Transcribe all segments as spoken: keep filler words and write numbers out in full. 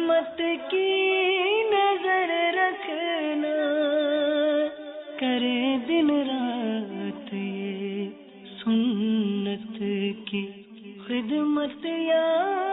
خدمت کی نظر رکھنا، کرے دن رات یہ سنت کی خدمت یا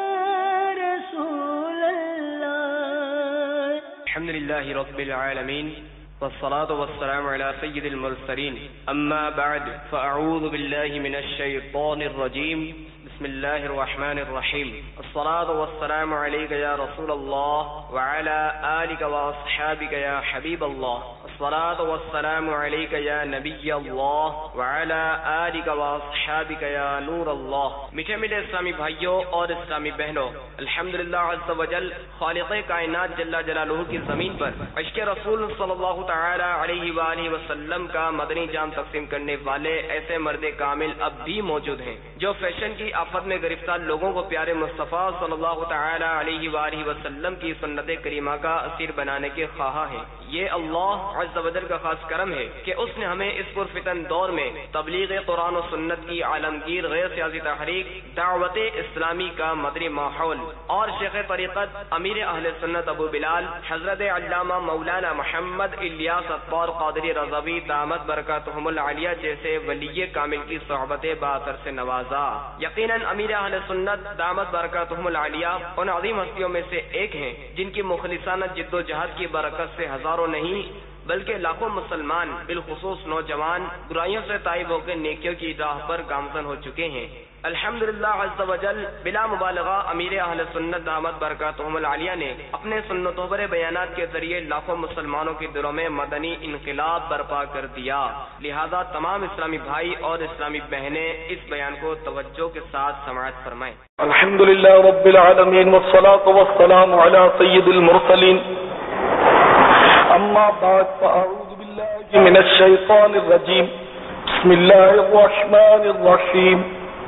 رسول اللہ۔ الحمدللہ رب العالمین والصلاة والسلام على سید المرسلین، اما بعد فاعوذ باللہ من الشیطان الرجیم، بسم اللہ الرحمن الرحیم، الصلاة والسلام علیک یا رسول اللہ وعلى آلک واصحابک یا حبیب اللہ، الصلاة والسلام علیک یا نبی اللہ وعلى آلک واصحابک یا نور اللہ۔ میٹھے میٹھے اسلامی بھائیوں اور اسلامی بہنوں، الحمدللہ عز وجل خالق کائنات جل جلالہ کی زمین پر عشق رسول صلی اللہ تعالی علیہ وآلہ وسلم کا مدنی جام تقسیم کرنے والے ایسے مرد کامل اب بھی موجود ہیں جو فیشن کی آفت میں گرفتار لوگوں کو پیارے مصطفیٰ صلی اللہ تعالی علیہ وآلہ وسلم کی سنت کریمہ کا اسیر بنانے کے خواہاں ہیں۔ یہ اللہ عز و جل کا خاص کرم ہے کہ اس نے ہمیں اس پرفتن دور میں تبلیغ قرآن و سنت کی عالمگیر غیر سیاسی تحریک، دعوت اسلامی کا مدنی ماحول اور شیخ طریقت امیر اہل سنت ابو بلال حضرت علامہ مولانا محمد الیاس اطوار قادری رضوی دامت برکاتہم العالیہ جیسے ولی کامل کی صحبت باثر سے نوازا۔ یقیناً امیر اہل سنت دامت برکاتہم العالیہ ان عظیم ہستیوں میں سے ایک ہیں جن کی مخلصانہ جد و جہد کی برکت سے ہزاروں نہیں بلکہ لاکھوں مسلمان بالخصوص نوجوان برائیوں سے تائب ہو کے نیکیوں کی راہ پر گامزن ہو چکے ہیں۔ الحمدللہ عز و جل بلا مبالغہ امیر اہل سنت دامت برکاتہم العالیہ نے اپنے سنتوں پر بیانات کے ذریعے لاکھوں مسلمانوں کے دلوں میں مدنی انقلاب برپا کر دیا۔ لہذا تمام اسلامی بھائی اور اسلامی بہنیں اس بیان کو توجہ کے ساتھ سماعت فرمائیں۔ الحمدللہ رب العالمین والصلاة والسلام علی سید المرسلین، اما بعد فاعوذ باللہ من الشیطان الرجیم، بسم اللہ الرحمن الرحیم،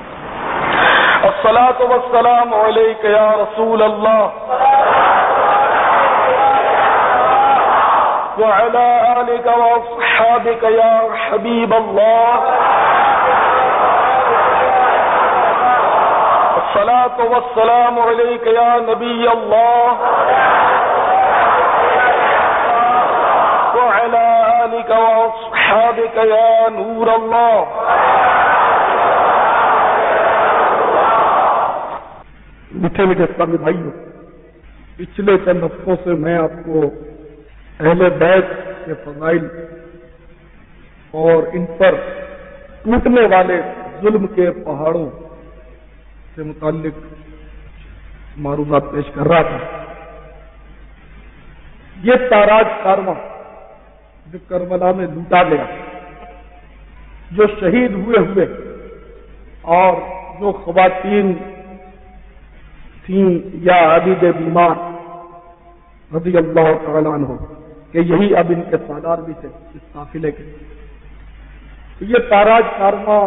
الصلاة والسلام علیک یا رسول اللہ وعلی آلک واصحابک یا حبیب اللہ، الصلاة والسلام علیک یا نبی اللہ وعلی آلک واصحابک یا نور اللہ۔ میٹھے میٹھے اسلامی بھائیوں، پچھلے چند ہفتوں سے میں آپ کو اہل بیت کے فضائل اور ان پر ٹوٹنے والے ظلم کے پہاڑوں سے متعلق معروضات پیش کر رہا تھا۔ یہ تاراج کارواں جو کربلا میں لوٹا گیا، جو شہید ہوئے ہوئے اور جو خواتین تھیں یا عابد بیمار رضی اللہ تعالیٰ عنہ کہ یہی اب ان کے سالار بھی تھے اس قافلے کے، تو یہ تاراج کارواں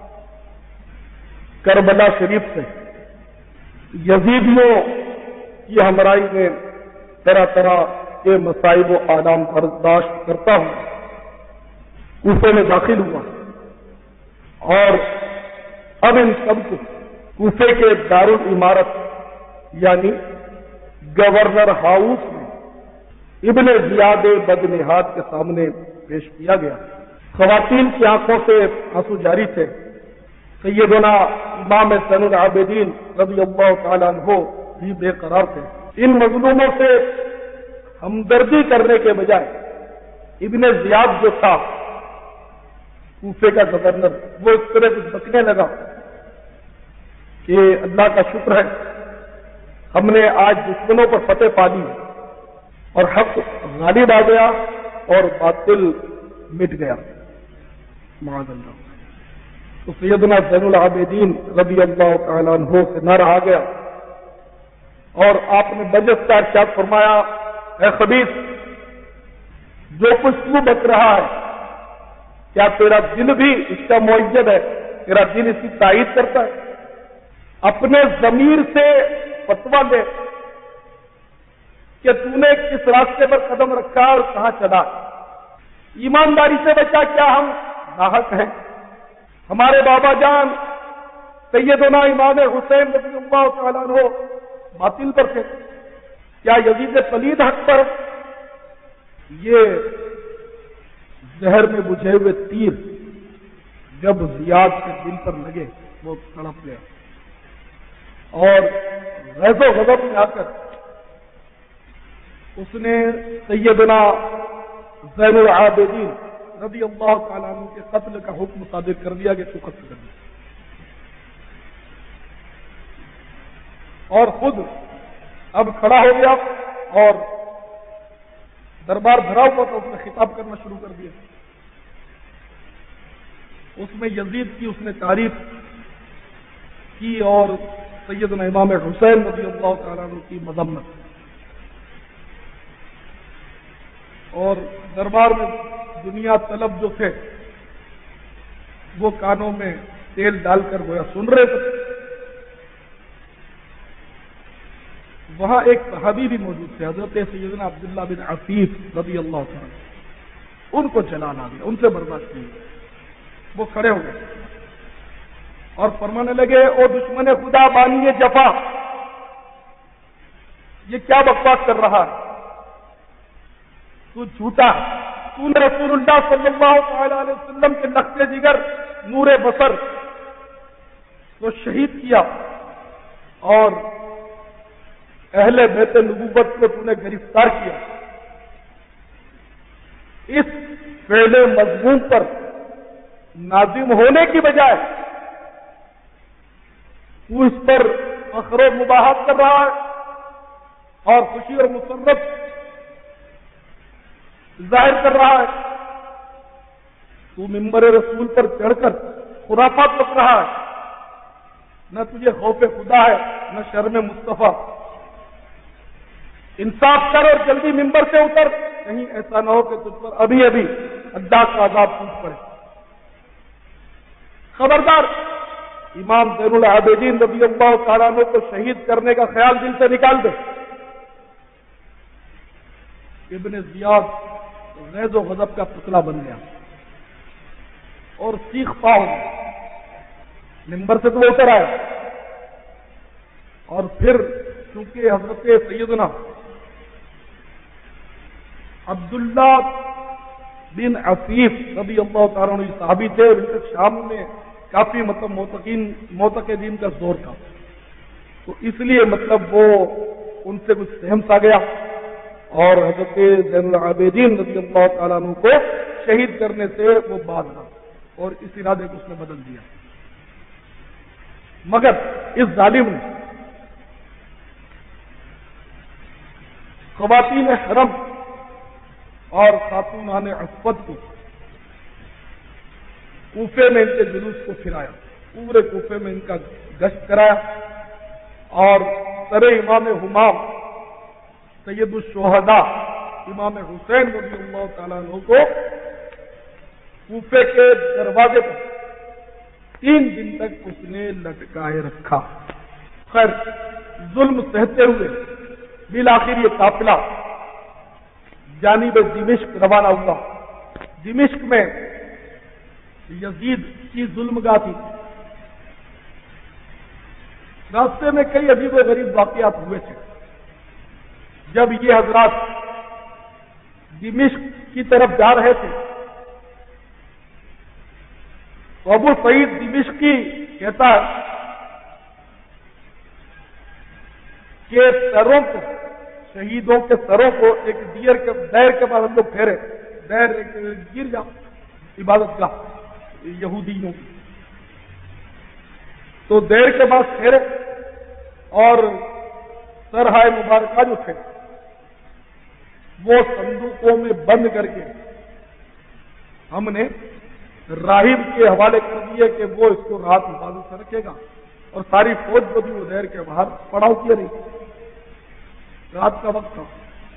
کربلا شریف سے یزیدیوں کی ہمراہی میں طرح طرح کے مصائب و آلام برداشت کرتا ہوں کوفے میں داخل ہوا، اور اب ان سب کو کوفے کے دارالعمارت یعنی گورنر ہاؤس میں ابن زیاد بدنہاد کے سامنے پیش کیا گیا۔ خواتین کی آنکھوں سے آنسو جاری تھے۔ سیدنا امام زین العابدین رضی اللہ تعالیٰ عنہ بھی بے قرار تھے۔ ان مظلوموں سے ہمدردی کرنے کے بجائے ابن زیاد جو تھا کوفے کا گورنر، وہ اس طرح کچھ بکنے لگا کہ اللہ کا شکر ہے ہم نے آج دشمنوں پر فتح پا لی اور حق غالب آ گیا اور باطل مٹ گیا، معاذ اللہ۔ تو سیدنا زین العابدین رضی اللہ تعالیٰ عنہ سے نہ رہا گیا اور آپ نے بجٹ کا ارشاد فرمایا، اے خبیث، جو کچھ تو بک رہا ہے کیا تیرا دل بھی اس کا معید ہے؟ تیرا دل اس کی تائید کرتا ہے؟ اپنے ضمیر سے فتویٰ دے کہ تو نے کس راستے پر قدم رکھا اور کہاں چلا۔ ایمانداری سے بچا، کیا ہم ناحق ہیں؟ ہمارے بابا جان سیدنا امام حسین رضی اللہ تعالیٰ عنہ باطل پر تھے، کیا یزید پلید حق پر؟ یہ زہر میں بجھے ہوئے تیر جب زیاد کے دل پر لگے وہ تڑپ گیا اور غیظ و غضب میں آ کر اس نے سیدنا زین العابدین رضی اللہ تعالیٰ عنہ کے قتل کا حکم صادر کر دیا کہ تو قتل کر دیا، اور خود اب کھڑا ہو گیا اور دربار بھرا ہوا تو اس نے خطاب کرنا شروع کر دیا۔ اس میں یزید کی اس نے تعریف کی اور سیدنا امام حسین رضی اللہ تعالیٰ عنہ کی مذمت، اور دربار میں دنیا طلب جو تھے وہ کانوں میں تیل ڈال کر گویا سن رہے تھے۔ وہاں ایک صحابی بھی موجود تھے، حضرت سیدنا عبداللہ بن عفیف رضی اللہ تعالیٰ، ان کو جلال آ گیا، ان سے برداشت نہیں۔ وہ کھڑے ہو گئے اور فرمانے لگے، او دشمن خدا بانیے جفا، یہ کیا بکواس کر رہا ہے؟ تو جھوٹا، تو نے رسول اللہ صلی اللہ تعالی علیہ وسلم کے نقطۂ جگر نور بصر کو شہید کیا اور اہل بیت نبوت کو تو نے گرفتار کیا۔ اس فعل مذموم پر نازم ہونے کی بجائے تو اس پر فخر و مباحثت کر رہا ہے اور خوشی اور مسرت ظاہر کر رہا ہے۔ تو ممبر رسول پر چڑھ کر خرافات بک رہا ہے، نہ تجھے خوف خدا ہے نہ شرم مصطفیٰ۔ انصاف کر اور جلدی ممبر سے اتر، کہیں ایسا نہ ہو کہ تجھ پر ابھی ابھی اللہ کا عذاب ٹوٹ پڑے۔ خبردار، امام زین العابدین رضی اللہ تعالیٰ عنہ کو شہید کرنے کا خیال دل سے نکال دے۔ ابن زیاد غیظ و غضب کا پتلا بن گیا اور سیخ پاؤ ممبر سے تو اتر آیا، اور پھر چونکہ حضرت سیدنا عبداللہ بن عفیف رضی اللہ تعالیٰ عنہ صحابی تھے، اور ان کے شام میں کافی مطلب موتقین موتقدین کا زور تھا، تو اس لیے مطلب وہ ان سے کچھ سہم سا گیا اور حضرت زین العابدین رضی اللہ تعالیٰ عنہ کو شہید کرنے سے وہ باز رہا اور اس ارادے کو اس نے بدل دیا۔ مگر اس ظالم نے خواتین حرم اور خاتونان عفت کو کوفے میں ان کے جلوس کو پھرایا، پورے کوفے میں ان کا گشت کرایا اور سر امام حمام سید الشہداء امام حسین رضی اللہ تعالیٰ عنہ کو کوفے کے دروازے پر تین دن تک اس نے لٹکائے رکھا۔ خیر، ظلم سہتے ہوئے بالآخر یہ قافلہ جانب دمشق روانہ ہوا۔ دمشق میں یزید کی ظلم گاہ تھی، راستے میں کئی عجیب و غریب واقعات ہوئے تھے۔ جب یہ حضرات دمشق کی طرف جا رہے تھے تو ابو سعید دمشقی کہتا ہے کہ سروں کو، شہیدوں کے سروں کو ایک دیر کے دیر کے بعد ہم لوگ پھیرے، دیر ایک گر جا عبادت گاہ یہودیوں کی، تو دیر کے بعد پھیرے اور سرہائے مبارکہ جو تھے وہ صندوقوں میں بند کر کے ہم نے راہب کے حوالے کر دیے کہ وہ اس کو رات حفاظت سے رکھے گا، اور ساری فوج کو بھی وہ دیر کے باہر پڑاؤ کیے رہی۔ رات کا وقت تھا،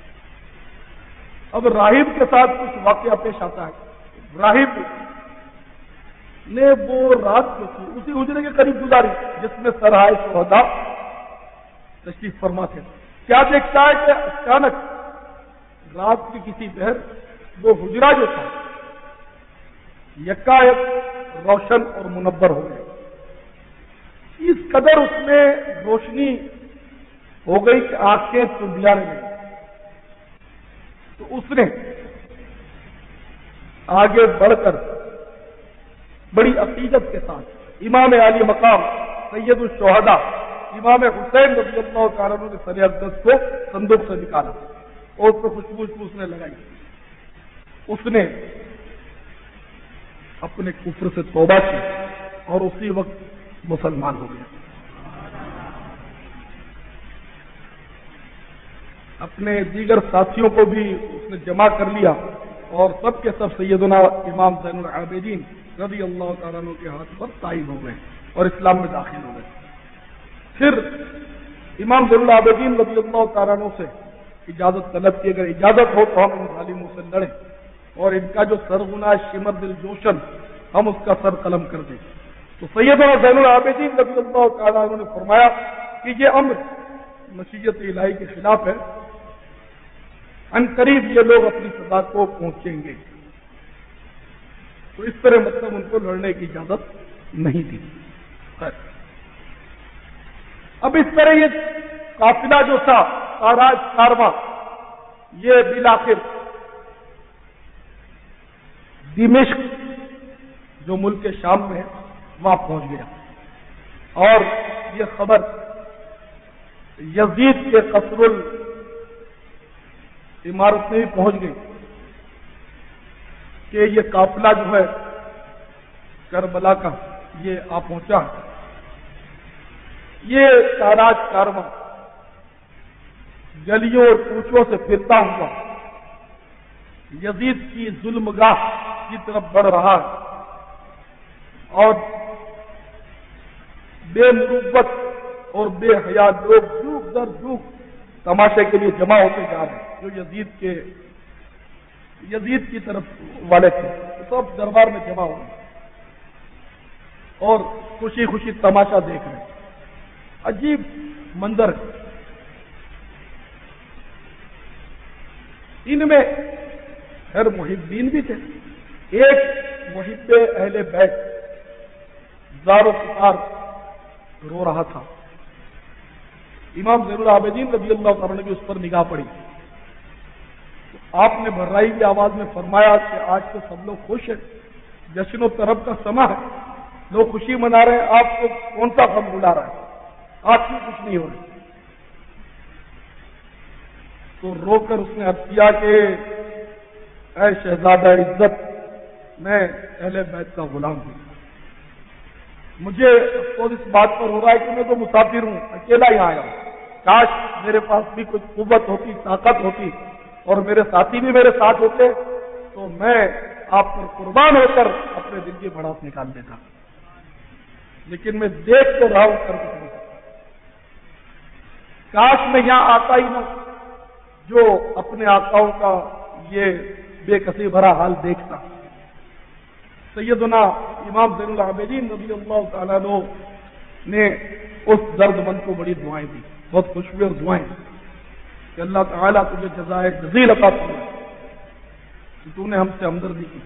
اب راہب کے ساتھ کچھ واقعہ پیش آتا ہے۔ راہب نے وہ رات جو تھی اسی حجرے کے قریب گزاری جس میں سرہائے شہداء تشریف فرما تھے۔ کیا دیکھتا ہے کہ اچانک رات کی کسی پہر وہ حجرہ جو تھا یکایک روشن اور منور ہو گیا۔ اس قدر اس میں روشنی ہو گئی کہ آنکھیں چندیانے لگی، تو اس نے آگے بڑھ کر بڑی عقیدت کے ساتھ امام عالی مقام سید الشہداء امام حسین رضی اللہ تعالیٰ عنہ کے سر اقدس کو صندوق سے نکالا اور اس کو خوشبو اس نے لگائی. اس نے اپنے کفر سے توبہ کی اور اسی وقت مسلمان ہو گیا. اپنے دیگر ساتھیوں کو بھی اس نے جمع کر لیا اور سب کے سب سیدنا امام زین العابدین رضی اللہ تعالیٰ عنہ کے ہاتھ پر تعین ہو گئے اور اسلام میں داخل ہو گئے. پھر امام زین العابدین رضی اللہ تعالیٰ عنہ سے اجازت طلب کی، اگر اجازت ہو تو ہم ان ظالموں سے لڑیں اور ان کا جو سرغنا شمر دل جوشن ہم اس کا سر قلم کر دیں. تو سیدنا زین العابدین رضی اللہ تعالیٰ عنہ نے فرمایا کہ یہ امر مشیت الہی کے خلاف ہے، ان قریب یہ لوگ اپنی سزا کو پہنچیں گے. تو اس طرح مطلب ان کو لڑنے کی اجازت نہیں دی. اب اس طرح یہ قافلہ جو تھا تاراج کارواں یہ بالآخر دمشق جو ملک شام میں ہے وہاں پہنچ گیا اور یہ خبر یزید کے قصر العمارت میں بھی پہنچ گئی کہ یہ قافلہ جو ہے کربلا کا یہ آ پہنچا. یہ تاراج کارواں گلیوں اور کوچوں سے پھرتا ہوا یزید کی ظلم گاہ کی طرف بڑھ رہا ہے اور بے مروت اور بے حیا لوگ جھوک در جھوک تماشے کے لیے جمع ہوتے جا رہے ہیں جو یزید کے یزید کی طرف والے تھے. سب دربار میں جمع ہوئے اور خوشی خوشی تماشا دیکھ رہے ہیں. عجیب منظر. ان میں خیر محبین بھی تھے. ایک محب اہل بیت زار و فکار رو رہا تھا. امام زین العابدین رضی اللہ تعالیٰ نے اس پر نگاہ پڑی. آپ نے بھرائی کی آواز میں فرمایا کہ آج تو سب لوگ خوش ہیں، جشن و طرب کا سما ہے، لوگ خوشی منا رہے ہیں، آپ کو کون سا غم بلا رہا ہے؟ آپ کیوں کچھ نہیں ہو رہا؟ تو رو کر اس نے عرض کیا کہ اے شہزادہ عزت، میں اہل بیت کا غلام ہوں. مجھے افسوس اس بات پر ہو رہا ہے کہ میں تو مسافر ہوں، اکیلا ہی آیا ہوں. کاش میرے پاس بھی کچھ قوت ہوتی، طاقت ہوتی اور میرے ساتھی بھی میرے ساتھ ہوتے تو میں آپ پر قربان ہو کر اپنے دل کی بھڑاس نکال دیتا. لیکن میں دیکھ تو رہا ہوں، کر کچھ نہیں سکتا. کاش میں یہاں آتا ہی نہ جو اپنے آقاؤں کا یہ بے کسی بھرا حال دیکھتا. سیدنا امام زین العابدین رضی اللہ تعالیٰ عنہ نے اس درد مند کو بڑی دعائیں دی، بہت خوشبو اور دعائیں کہ اللہ تعالیٰ تجھے جزائے جزیل عطا فرمائے کہ تو نے ہم سے ہمدردی کی.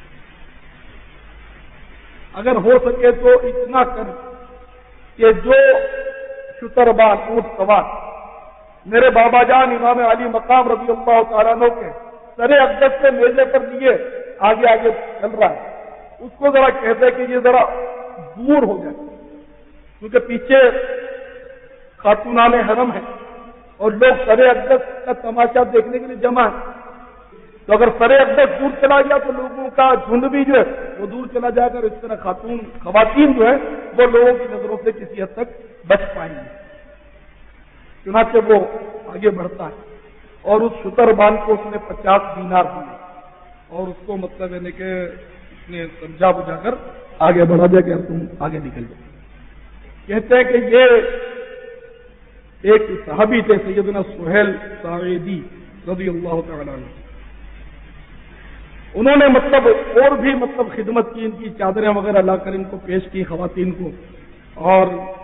اگر ہو سکے تو اتنا کر کہ جو شتربان اونٹ سوار میرے بابا جان امام علی مقام رضی اللہ تعالیٰ عنہ کے سر اقدس سے میزے پر لیے آگے آگے چل رہا ہے، اس کو ذرا کہتے کہ یہ ذرا دور ہو جائے، کیونکہ پیچھے خاتونان حرم ہے اور لوگ سر اقدس کا تماشا دیکھنے کے لیے جمع ہے. تو اگر سر اقدس دور چلا گیا تو لوگوں کا جھنڈ بھی جو ہے وہ دور چلا جائے گا. اس طرح خاتون خواتین جو ہے وہ لوگوں کی نظروں سے کسی حد تک بچ پائیں گے. چنانچہ وہ آگے بڑھتا ہے اور اس شتربان کو اس نے پچاس دینار دیے اور اس کو مطلب یعنی کہ اس نے سمجھا بجھا کر آگے بڑھا دیا کہ تم آگے نکل جاؤ. کہتے ہیں کہ یہ ایک صحابی تھے سیدنا سہیل ساعدی رضی اللہ تعالیٰ عنہ. انہوں نے مطلب اور بھی مطلب خدمت کی، ان کی چادریں وغیرہ لا کر ان کو پیش کی خواتین کو، اور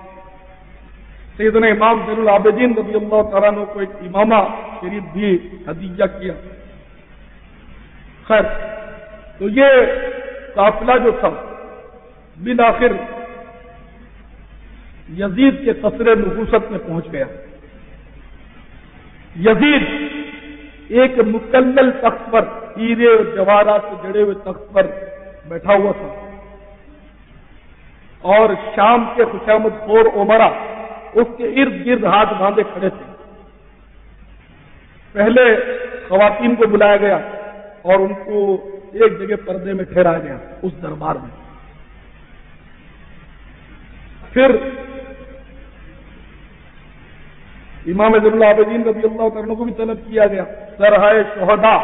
سیدنا امام زین العابدین رضی اللہ تعالیٰ عنہ کو ایک امامہ شریف بھی ہدیہ کیا. خیر، تو یہ قافلہ جو تھا بالآخر یزید کے قصر نحوست میں پہنچ گیا یزید ایک مکلل تخت پر، ہیرے اور جواہرات سے جڑے ہوئے تخت پر بیٹھا ہوا تھا، اور شام کے خوشامد خور عمرا اس کے ارد گرد ہاتھ باندھے کھڑے تھے۔ پہلے خواتین کو بلایا گیا اور ان کو ایک جگہ پردے میں ٹھہرایا گیا اس دربار میں۔ پھر امام زین العابدین رضی اللہ تعالیٰ عنہ کو بھی طلب کیا گیا، سرہائے شہداء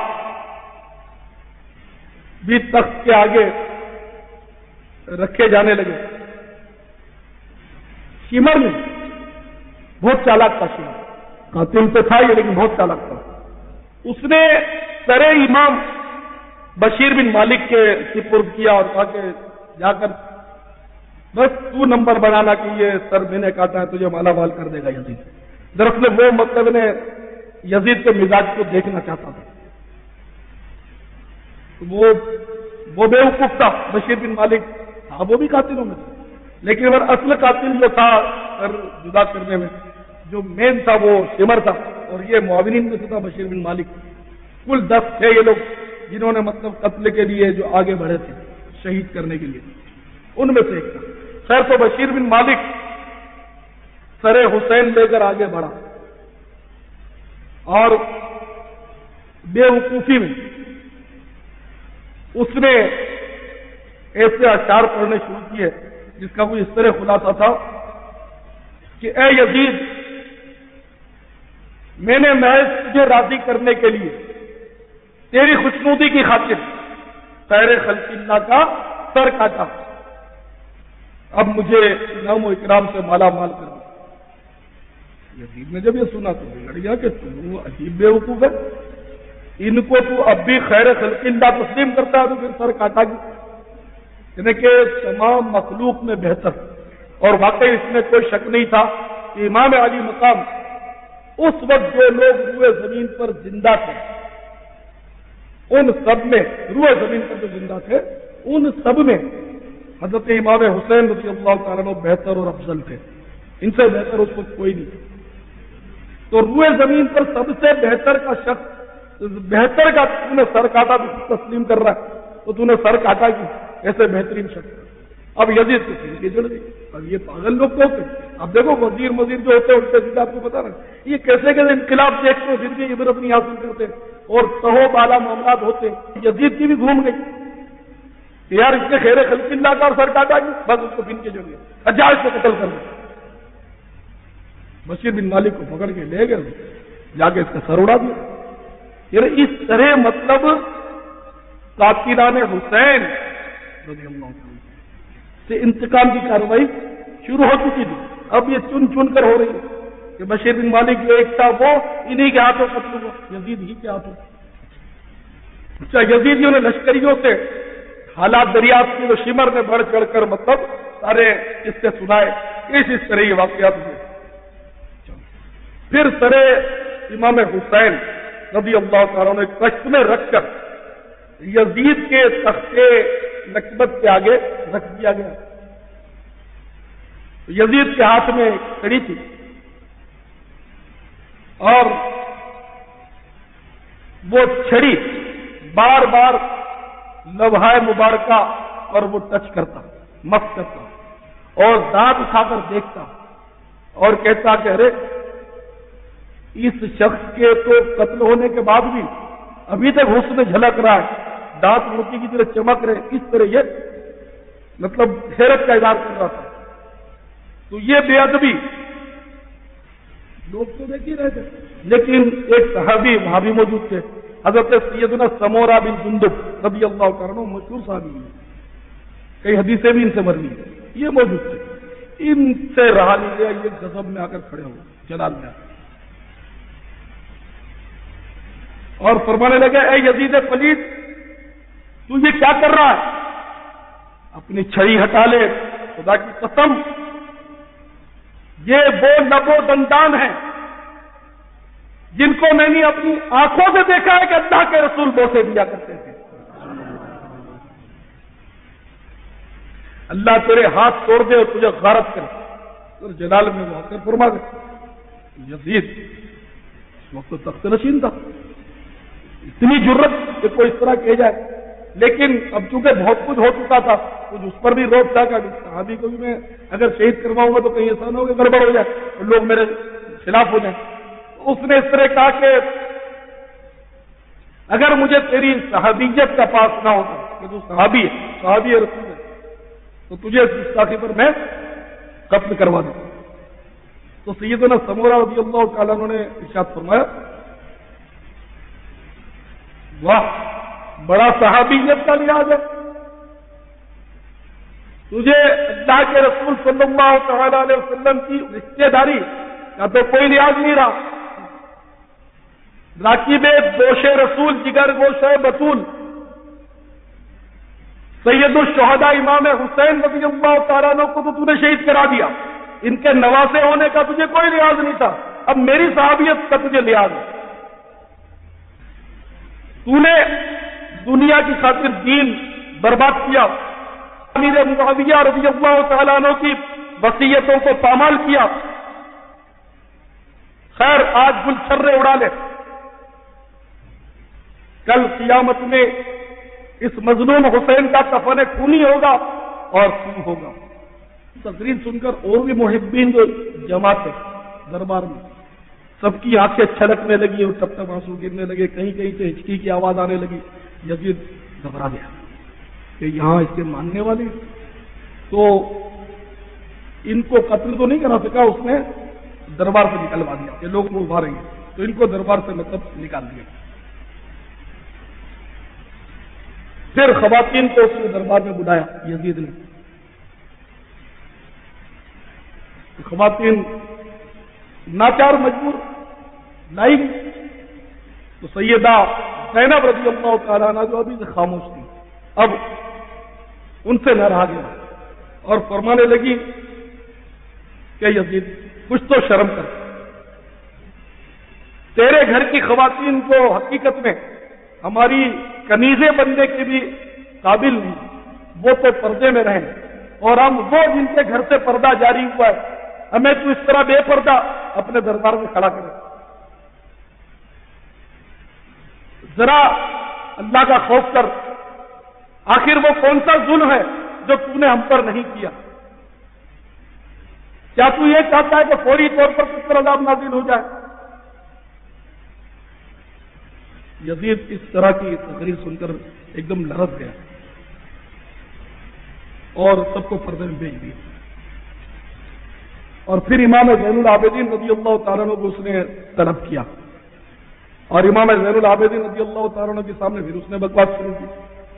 بھی تخت کے آگے رکھے جانے لگے۔ شمر نے بہت چالاک تھا، شمر قاتل تو تھا یہ لیکن بہت چالاک تھا۔ اس نے سر امام بشیر بن مالک کے سپرد کیا اور کہا کہ جا کر بس تو نمبر بنانا کہ یہ سر میں نے کاٹا ہے، تجھے مالا مال کر دے گا یزید۔ دراصل وہ مطلب نے یزید کے مزاج کو دیکھنا چاہتا تھا، وہ وہ بے وقوف تھا بشیر بن مالک تھا، وہ بھی قاتلوں میں تھا، لیکن اگر اصل قاتل جو تھا سر جدا کرنے میں جو مین تھا وہ شمر تھا، اور یہ معاونین میں سے تھا بشیر بن مالک۔ کل دس تھے یہ لوگ جنہوں نے مطلب قتل کے لیے جو آگے بڑھے تھے شہید کرنے کے لیے، ان میں سے ایک تھا۔ خیر تو بشیر بن مالک سر حسین لے کر آگے بڑھا اور بے وقوفی میں اس نے ایسے اشعار پڑھنے شروع کیے جس کا کوئی اس طرح خلاصہ تھا کہ اے یزید، میں نے محض تجھے راضی کرنے کے لیے تیری خوشنودی کی خاطر خیر خلق اللہ کا سر کاٹا، اب مجھے انعام و اکرام سے مالا مال کر دیا۔ یزید نے جب یہ سنا تو بگڑ گیا کہ تم عجیب بے وقوف ہے، ان کو تو اب بھی خیر خلق اللہ تسلیم کرتا ہے تو پھر سر کاٹا گیا، یعنی کہ تمام مخلوق میں بہتر۔ اور واقعی اس میں کوئی شک نہیں تھا کہ امام علی مقام اس وقت جو لوگ روئے زمین پر زندہ تھے ان سب میں، روئے زمین پر جو زندہ تھے ان سب میں حضرت امام حسین رضی اللہ تعالیٰ عنہ بہتر اور افضل تھے، ان سے بہتر اس وقت کوئی نہیں۔ تو روئے زمین پر سب سے بہتر کا شخص، بہتر کا تو نے سر کاٹا تو تسلیم کر رہا ہے، تو تو نے سر کاٹا کیوں؟ ایسے بہترین شخص۔ اب یزید کو پھر جڑ گئی، اب یہ پاگل لوگ تو ہوتے، اب دیکھو وزیر وزیر جو ہوتے ہیں ان کے سیدھا آپ کو پتا نا یہ کیسے کیسے انقلاب دیکھتے ہیں پھر بھی عبرت نہیں حاصل کرتے اور سہو بالا معاملات ہوتے ہیں۔ یزید کی بھی گھوم گئی کہ یار اس نے خیر خلق اللہ کا اور سر کاٹا کیوں؟ بس اس کو پھن کے جڑ گیا، اجا اس کو قتل کر دیا۔ بشیر بن مالک کو پکڑ کے لے گئے، جا کے اس کا سر اڑا دیا۔ یعنی اس طرح مطلب قاتلان حسین رضی اللہ عنہ سے انتقام کی کارروائی شروع ہو چکی تھی، اب یہ چن چن کر ہو رہی ہے کہ بشیر بن مالک جو ایک تھا وہ انہی کے ہاتھوں قتل ہوا، یزید ہی کے ہاتھوں۔ اچھا یزیدیوں نے لشکریوں سے حالات دریافت کی، تو شمر نے بڑھ چڑھ کر مطلب سارے اس سے سنائے، اس اس طرح یہ واقعات ہوئے۔ پھر سرے امام حسین رضی اللہ تعالیٰ نے کشت میں رکھ کر یزید کے تختے نکبت کے آگے رکھ دیا گیا۔ یزید کے ہاتھ میں کڑی تھی اور وہ چھڑی بار بار لوہائے مبارکہ پر وہ ٹچ کرتا، مس کرتا اور دانت اٹھا کر دیکھتا اور کہتا کہ ارے اس شخص کے تو قتل ہونے کے بعد بھی ابھی تک حسن جھلک رہا ہے، دانت موتی کی طرح چمک رہے، اس طرح یہ مطلب حیرت کا اظہار کر رہا تھا۔ تو یہ بے ادبی لوگ تو دیکھ ہی رہے تھے، لیکن ایک صحابی وہاں بھی موجود تھے، حضرت سیدنا سمورہ بن جندب رضی اللہ تعالیٰ عنہ، مشہور صحابی ہیں، کئی حدیثیں بھی ان سے مروی ہیں، یہ موجود تھے۔ ان سے رہا نہیں گیا، یہ غضب میں آ کر کھڑے ہو جلال میں آ کر اور فرمانے لگے اے یزید پلید، تو یہ کیا کر رہا ہے؟ اپنی چھڑی ہٹا لے، خدا کی قسم یہ وہ لب و دندان ہیں جن کو میں نے اپنی آنکھوں سے دیکھا ہے کہ اللہ کے رسول بوسے دیا کرتے تھے۔ اللہ تیرے ہاتھ توڑ دے اور تجھے غارت کرے، اور جلال میں وہ آ کر فرما دے یزید اس وقت تو تخت نشین تھا، اتنی جرت کہ کوئی اس طرح کہہ جائے. لیکن اب چونکہ بہت کچھ ہو چکا تھا، کچھ اس پر بھی روک تھا کہ صحابی کو بھی میں اگر شہید کرواؤں گا تو کہیں ایسا نہ ہو کہ گڑبڑ ہو جائے اور لوگ میرے خلاف ہو جائیں. اس نے اس طرح کہا کہ اگر مجھے تیری صحابیت کا پاس نہ ہوتا کہ تو صحابی ہے، صحابی رسول ہے، تو تجھے اس گستاخی پر میں قتل کروا دوں. تو سیدنا سمورہ رضی اللہ تعالیٰ عنہ نے ارشاد فرمایا، واہ بڑا صحابیت کا لحاظ ہے، تجھے اللہ کے رسول صلی اللہ تعالی علیہ وسلم کی رشتے داری کا تو کوئی لحاظ نہیں رہا. راکب دوش رسول جگر گوشہ بطول سید الشہداء امام حسین رضی اللہ تعالیٰ عنہ کو تو تو نے شہید کرا دیا، ان کے نواسے ہونے کا تجھے کوئی لحاظ نہیں تھا، اب میری صحابیت کا تجھے لحاظ ہے. تو نے دنیا کی خاطر دین برباد کیا، امیر معاویہ رضی اللہ تعالیٰ عنہ کی وصیتوں کو پامال کیا. خیر آج گلچھرے اڑا لے، کل قیامت میں اس مظلوم حسین کا کفن خونی ہوگا اور خون ہوگا. تقریر سن کر اور بھی محبین جو جمع تھے دربار میں، سب کی آنکھیں چھلکنے لگی اور ٹپ ٹپ آنسو گرنے لگے، کہیں کہیں سے ہچکی کی آواز آنے لگی. یزید گھبرا گیا کہ یہاں اس کے ماننے والے، تو ان کو قتل تو نہیں کرا سکا، اس نے دربار سے نکلوا دیا کہ لوگ وہ ماریں گے، تو ان کو دربار سے مطلب نکال دیا. پھر خواتین کو اس نے دربار میں بلایا یزید نے. خواتین ناچار مجبور لائی گئی، تو سیدہ زینب رضی اللہ تعالیٰ عنہ جو ابھی سے خاموش تھی اب ان سے نہ رہا گیا اور فرمانے لگی کہ یزید کچھ تو شرم کر، تیرے گھر کی خواتین جو حقیقت میں ہماری کنیزیں بننے کے بھی قابل نہیں، وہ تو پردے میں رہیں، اور ہم وہ جن کے گھر سے پردہ جاری ہوا ہے، ہمیں تو اس طرح بے پردہ اپنے دربار میں کھڑا کرے. ذرا اللہ کا خوف کر، آخر وہ کون سا ظلم ہے جو تو نے ہم پر نہیں کیا؟ کیا تو یہ چاہتا ہے کہ فوری طور پر کس طرح عذاب نازل ہو جائے؟ یزید اس طرح کی تقریر سن کر ایک دم لرز گیا اور سب کو پردے میں بھیج دیا. اور پھر امام زین العابدین رضی اللہ تعالیٰ عنہ کو اس نے طلب کیا، اور امام زین العابدین رضی اللہ تعالیٰ عنہ کے سامنے پھر اس نے بکواس شروع کی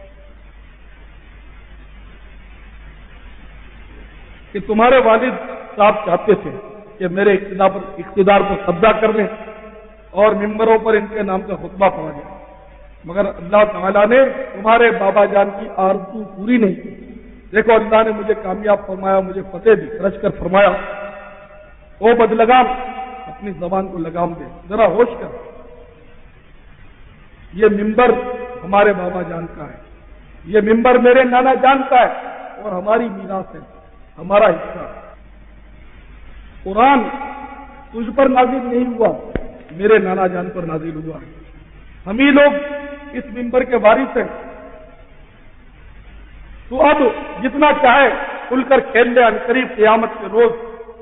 کہ تمہارے والد صاحب چاہتے تھے کہ میرے اقتدار پر اقتدار کو قبضہ کر لیں اور ممبروں پر ان کے نام کا خطبہ پڑھا جائے، مگر اللہ تعالیٰ نے تمہارے بابا جان کی آرزو پوری نہیں کی. دیکھو اللہ نے مجھے کامیاب فرمایا، مجھے فتح بھی رچ کر فرمایا. او بدلگام اپنی زبان کو لگام دے، ذرا ہوش کر، یہ ممبر ہمارے بابا جان کا ہے، یہ ممبر میرے نانا جان کا ہے اور ہماری میراث ہے، ہمارا حصہ ہے. قرآن تجھ پر نازل نہیں ہوا، میرے نانا جان پر نازل ہوا. ہم ہی لوگ اس ممبر کے وارث ہیں، تو اب جتنا چاہے کھل کر کھیل لے، ان قریب قیامت کے روز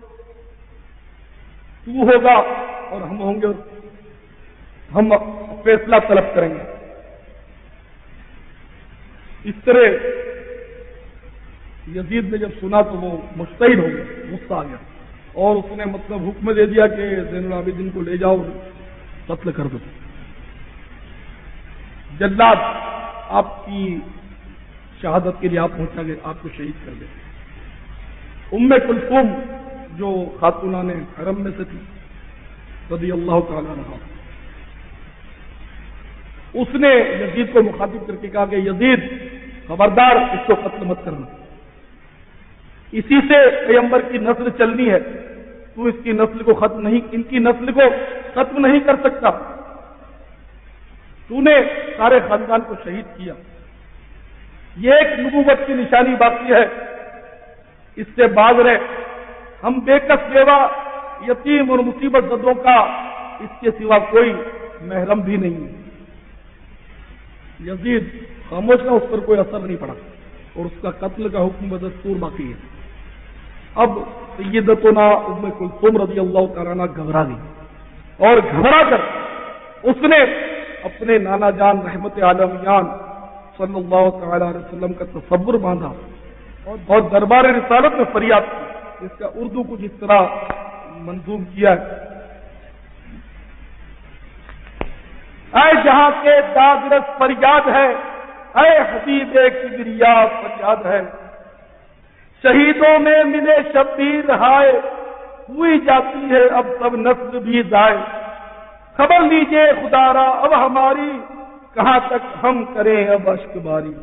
تو ہوگا اور ہم ہوں گے، ہم فیصلہ طلب کریں گے. اس طرح یزید نے جب سنا تو وہ مشتعل ہو گیا، غصہ آ گیا، اور اس نے مطلب حکم دے دیا کہ زین العابدین کو لے جاؤ قتل کر دو. جلاد آپ کی شہادت کے لیے آپ پہنچا گئے، آپ کو شہید کر دے. ام کلثوم جو خاتونان حرم میں سے تھی رضی اللہ تعالیٰ عنہ، اس نے یزید کو مخاطب کر کے کہا کہ یزید خبردار اس کو قتل مت کرنا، اسی سے پیغمبر کی نسل چلنی ہے، تو اس کی نسل کو ختم نہیں، ان کی نسل کو ختم نہیں کر سکتا. تو نے سارے خاندان کو شہید کیا، یہ ایک نبوت کی نشانی باقی ہے، اس سے باز رہے. ہم بے کس بیوہ یتیم اور مصیبت زدوں کا اس کے سوا کوئی محرم بھی نہیں ہے۔ یزید خاموش کا اس پر کوئی اثر نہیں پڑا اور اس کا قتل کا حکم بدستور باقی ہے۔ اب سیدتنا ام کلثوم رضی اللہ تعالیٰ عنہ گھبرا گئی اور گھبرا کر اس نے اپنے نانا جان رحمت عالمیان صلی اللہ تعالی علیہ وسلم کا تصور باندھا اور بہت دربار رسالت میں فریاد کی۔ اس کا اردو کچھ اس طرح منظوم کیا ہے: اے جہاں کے دادرس فریاد ہے، اے حبیب کبریا فریاد ہے، شہیدوں میں ملے شبیر ہائے، ہوئی جاتی ہے اب سب نسل بھی ضائع، خبر لیجئے خدا را اب ہماری، کہاں تک ہم کریں اب اشک باری۔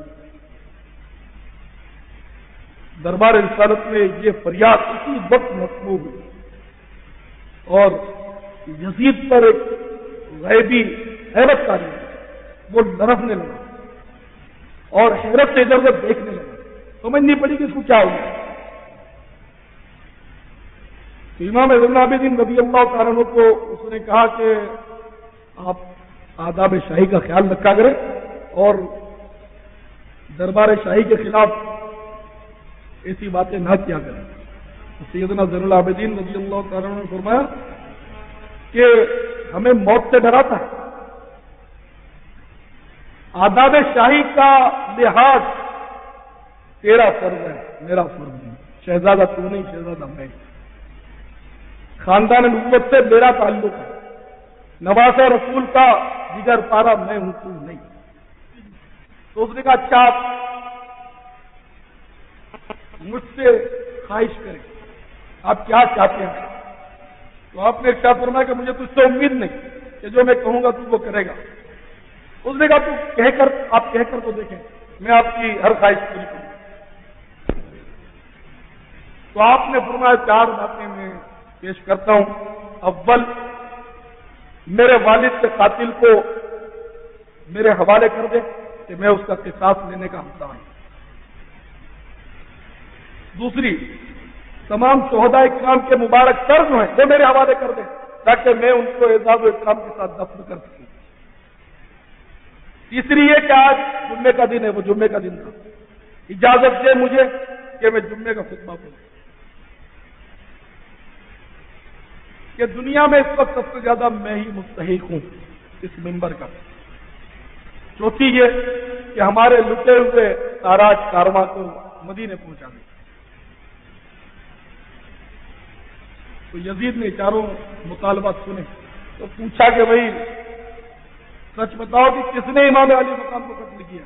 دربار رسالت میں یہ فریاد اسی وقت مسموع ہوئی اور یزید پر ایک غیبی حیرت تاری وہ لرزنے لگا اور حیرت سے ادھر ادھر دیکھنے لگا، سمجھنی پڑی کہ اس کو کیا ہوا۔ تو امام زین العابدین رضی اللہ تعالیٰ عنہ کو اس نے کہا کہ آپ آداب شاہی کا خیال رکھا کریں اور دربار شاہی کے خلاف ایسی باتیں نہ کیا کریں۔ سیدنا زین العابدین رضی اللہ تعالیٰ عنہ نے فرمایا کہ ہمیں موت سے ڈراتا ہے، آداب شاہی کا لحاظ تیرا فرض ہے، میرا فرض نہیں، شہزادہ تو نہیں، شہزادہ میں، خاندان نبوت سے میرا تعلق ہے، نواز رسول کا جگر پارا میں ہوں، تو نہیں۔ تو اس نے کہا اچھا آپ مجھ سے خواہش کریں، آپ کیا چاہتے ہیں؟ تو آپ نے کیا فرمایا کہ مجھے تجھ سے امید نہیں کہ جو میں کہوں گا تو وہ کرے گا۔ اس نے کہا تو کہہ کر آپ کہہ کر تو دیکھیں، میں آپ کی ہر خواہش پوری کروں۔ تو آپ نے فرمایا چار باتیں میں پیش کرتا ہوں۔ اول، میرے والد کے قاتل کو میرے حوالے کر دے کہ میں اس کا قصاص لینے کا حقدار ہوں۔ دوسری، تمام شہداء کرام کے مبارک سر جو ہیں وہ میرے حوالے کر دیں تاکہ میں ان کو اعزاز و اکرام کے ساتھ دفن کر سکوں۔ تیسری یہ کہ آج جمعے کا دن ہے، وہ جمعے کا دن تھا، اجازت دے مجھے کہ میں جمعے کا خطبہ پڑھوں، کہ دنیا میں اس وقت سب سے زیادہ میں ہی مستحق ہوں اس منبر کا۔ چوتھی یہ کہ ہمارے لٹے ہوئے تاراج کارواں کو مدینے پہنچا دیں۔ تو یزید نے چاروں مطالبات سنے تو پوچھا کہ بھائی سچ بتاؤ کہ کس نے امام علی مقام کو قتل کیا؟